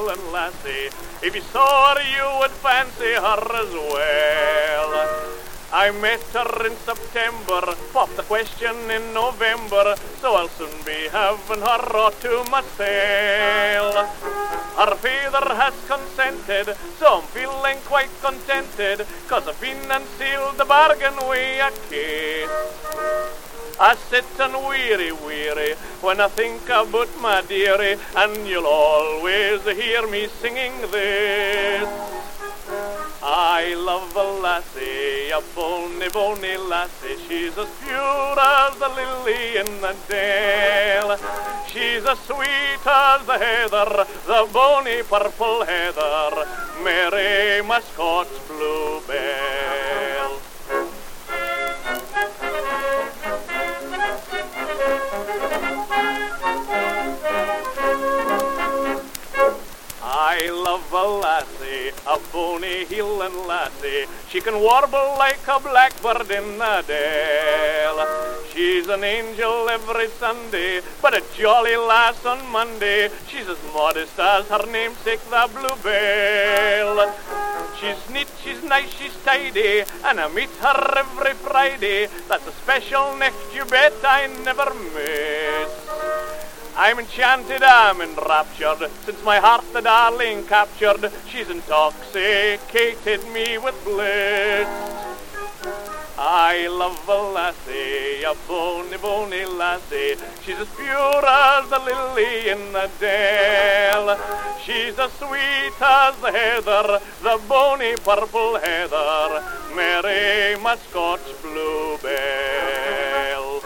Heelan lassie. If you saw her, you would fancy her as well. I met her in September, popped the question in November, so I'll soon be having her all to myself. Her father has consented, so I'm feeling quite contented, 'cause I've been and sealed the bargain with a kiss. I sit and weary when I think about my dearie, and you'll always hear me singing this. I love a lassie, a bonny lassie. She's as pure as the lily in the dale. She's as sweet as the heather, the bonny purple heather, Mary, my Scots bluebell. I love a lassie, a bonny Heelan lassie. She can warble like a blackbird in the dale. She's an angel every Sunday, but a jolly lass on Monday. She's as modest as her namesake, the bluebell. She's neat, she's nice, she's tidy, and I meet her every Friday. That's a special next, you bet I never miss. I'm enchanted, I'm enraptured, since my heart the darling captured. She's intoxicated me with bliss. I love a lassie, a bonny lassie. She's as pure as the lily in the dale. She's as sweet as the heather, the bonny purple heather, Mary, my Scotch bluebell.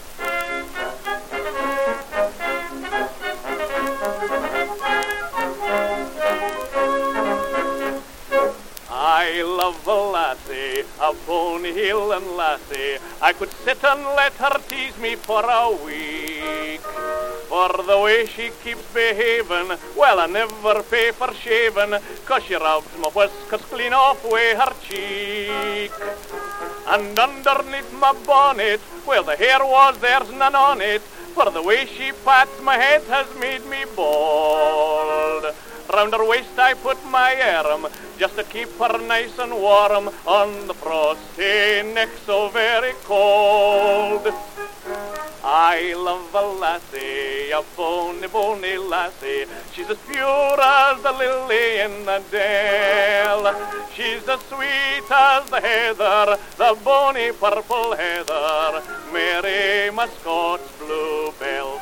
I love a lassie, a bonny Heelan lassie. I could sit and let her tease me for a week. For the way she keeps behaving, well, I never pay for shaving, 'cause she rubs my whiskers clean off with her cheek. And underneath my bonnet, where the hair was, there's none on it, for the way she pats my head has made me bald. Round her waist I put my arm, just to keep her nice and warm on the frosty neck so very cold. I love a lassie, a bonny lassie. She's as pure as the lily in the dale. She's as sweet as the heather, the bonny purple heather, Mary, my Scots bluebell.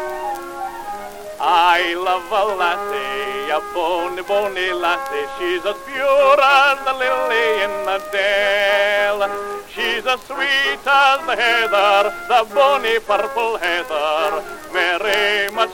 I love a lassie, a bonny lassie. She's as pure as the lily in the dale. She's as sweet as the heather, the bonny purple heather, Mary, my